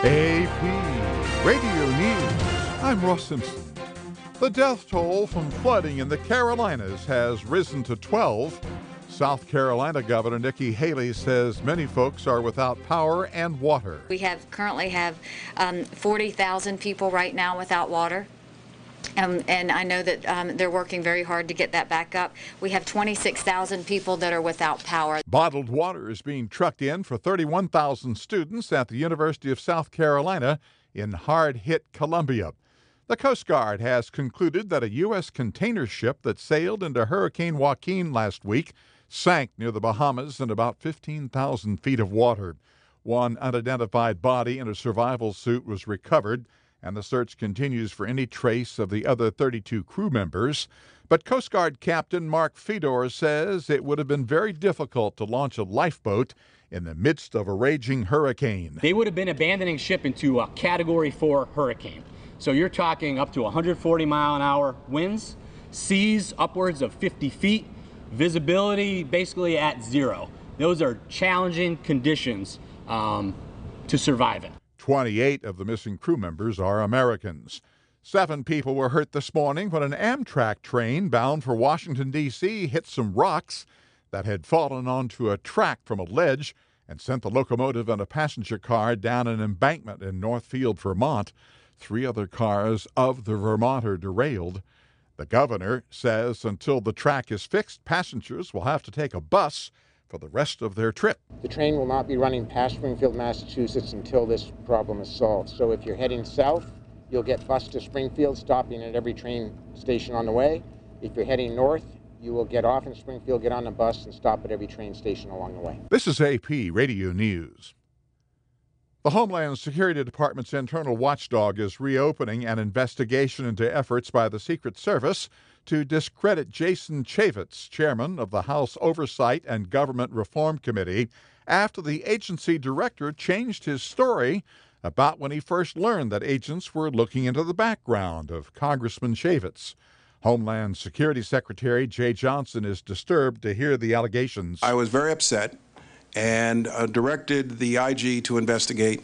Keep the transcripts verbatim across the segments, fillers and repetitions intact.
A P Radio News. I'm Ross Simpson. The death toll from flooding in the Carolinas has risen to twelve. South Carolina Governor Nikki Haley says many folks are without power and water. We have currently have um, forty thousand people right now without water. Um, and I know that um, they're working very hard to get that back up. We have twenty-six thousand people that are without power. Bottled water is being trucked in for thirty-one thousand students at the University of South Carolina in hard-hit Columbia. The Coast Guard has concluded that a U S container ship that sailed into Hurricane Joaquin last week sank near the Bahamas in about fifteen thousand feet of water. One unidentified body in a survival suit was recovered, and the search continues for any trace of the other thirty-two crew members. But Coast Guard Captain Mark Fedor says it would have been very difficult to launch a lifeboat in the midst of a raging hurricane. They would have been abandoning ship into a Category four hurricane. So you're talking up to one hundred forty mile an hour winds, seas upwards of fifty feet, visibility basically at zero. Those are challenging conditions um, to survive in. twenty-eight of the missing crew members are Americans. Seven people were hurt this morning when an Amtrak train bound for Washington, D C hit some rocks that had fallen onto a track from a ledge and sent the locomotive and a passenger car down an embankment in Northfield, Vermont. Three other cars of the Vermonter derailed. The governor says until the track is fixed, passengers will have to take a bus for the rest of their trip. The train will not be running past Springfield, Massachusetts until this problem is solved. So if you're heading south, you'll get bused to Springfield, stopping at every train station on the way. If you're heading north, you will get off in Springfield, get on the bus, and stop at every train station along the way. This is A P Radio News. The Homeland Security Department's internal watchdog is reopening an investigation into efforts by the Secret Service to discredit Jason Chaffetz, chairman of the House Oversight and Government Reform Committee, after the agency director changed his story about when he first learned that agents were looking into the background of Congressman Chaffetz. Homeland Security Secretary Jay Johnson is disturbed to hear the allegations. I was very upset and uh, directed the I G to investigate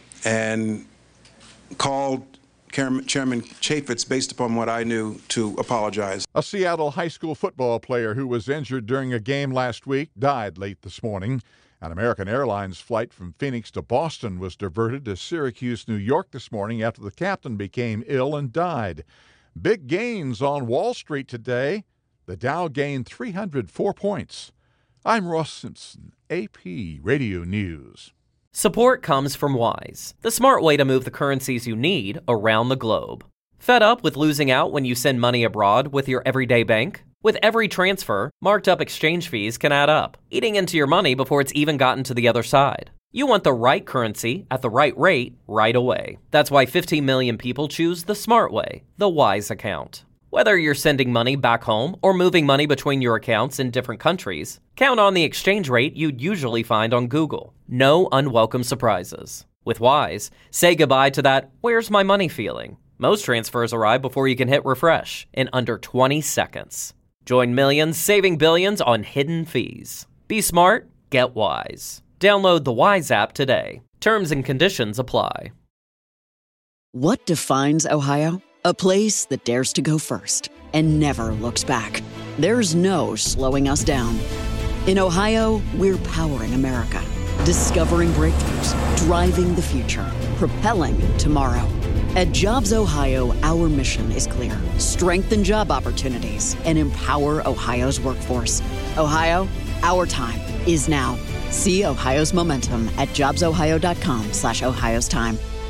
and called Chairman Chaffetz, based upon what I knew, to apologize. A Seattle high school football player who was injured during a game last week died late this morning. An American Airlines flight from Phoenix to Boston was diverted to Syracuse, New York this morning after the captain became ill and died. Big gains on Wall Street today. The Dow gained three hundred four points. I'm Ross Simpson, A P Radio News. Support comes from Wise, the smart way to move the currencies you need around the globe. Fed up with losing out when you send money abroad with your everyday bank? With every transfer, marked up exchange fees can add up, eating into your money before it's even gotten to the other side. You want the right currency at the right rate right away. That's why fifteen million people choose the smart way, the Wise account. Whether you're sending money back home or moving money between your accounts in different countries, count on the exchange rate you'd usually find on Google. No unwelcome surprises. With Wise, say goodbye to that "where's my money" feeling. Most transfers arrive before you can hit refresh in under twenty seconds. Join millions saving billions on hidden fees. Be smart, get Wise. Download the Wise app today. Terms and conditions apply. What defines Ohio? A place that dares to go first and never looks back. There's no slowing us down. In Ohio, we're powering America, discovering breakthroughs, driving the future, propelling tomorrow. At Jobs Ohio, our mission is clear: strengthen job opportunities and empower Ohio's workforce. Ohio, our time is now. See Ohio's momentum at jobs ohio dot com slash Ohio's time.